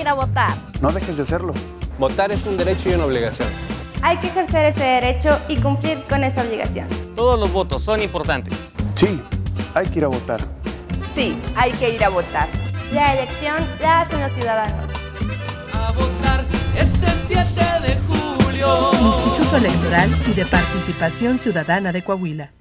a votar. No dejes de hacerlo. Votar es un derecho y una obligación. Hay que ejercer ese derecho y cumplir con esa obligación. Todos los votos son importantes. Sí, hay que ir a votar. Sí, hay que ir a votar. La elección la hacen los ciudadanos. A votar este 7 de julio. Instituto Electoral y de Participación Ciudadana de Coahuila.